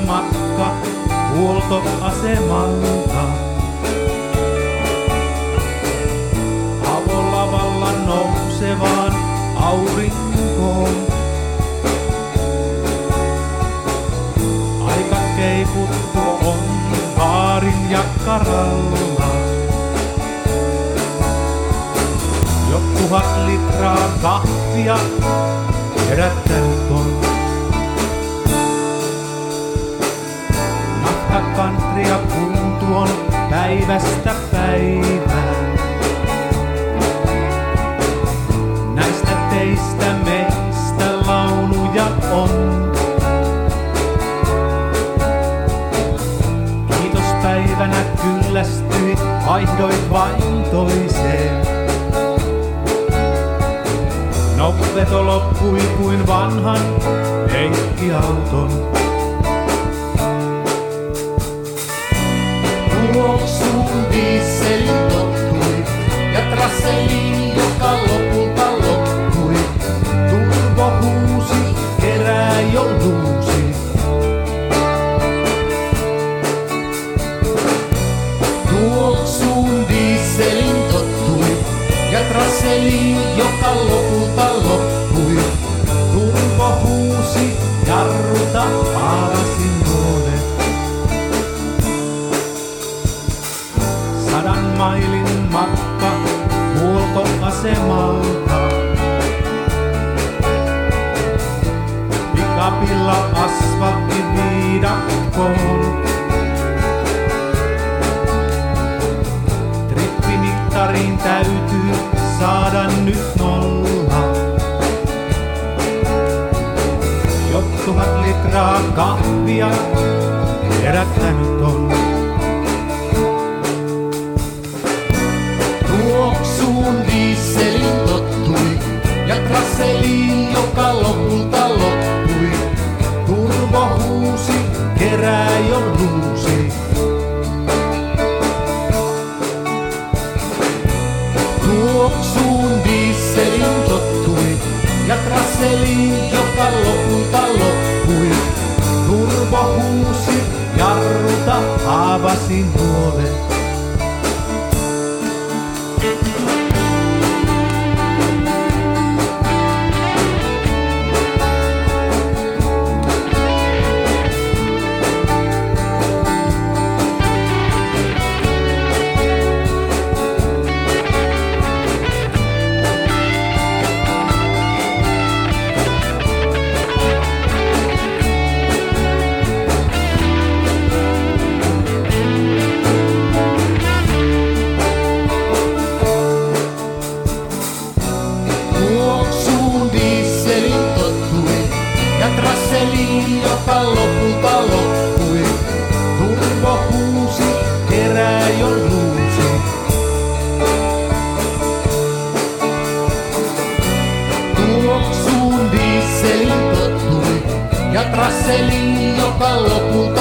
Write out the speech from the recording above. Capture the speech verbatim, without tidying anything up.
matka huoltoasemalta. Avolavalla nousevaan aurinkoon. Aika keiputtu on baarin jakkaralla. Jo tuhat litraa kahvia herättänyt on. Nahkakantria kuultu on päivästä päivään. Näistä teistä meistä lauluja on. Kiitospäivänä kyllästyit, vaihdoit vain toiseen. Noppeto loppui kuin vanhan leikkiauton. Tuoksuun dieselin tottui ja trasseliin, joka lopulta loppui. Turbo huusi, kerää jo luusi. Tuoksuun dieselin tottui ja trasseliin, joka lopulta loppui. Turbo huusi, jarruta paavasi nuole. Sadan mailin matka huoltoasemalta. Pikapilla asfalttiviidakkoon. Trippimittariin täytyy saada nyt nolla. Jo tuhat litraa kahvia herättänyt on. Tuoksuun dieselin tottui ja trasseliin, joka lopulta loppui. Turbo huusi, kerää jo luusi. Tuoksuun dieselin tottui ja trasseliin, joka lopulta loppui. Turbo huusi, jarruta haavasi nuole. Trasseliin, joka lopulta loppui. Turbo huusi, kerää jo luusi. Tuoksuun dieselin tottui ja trasseliin, joka lopulta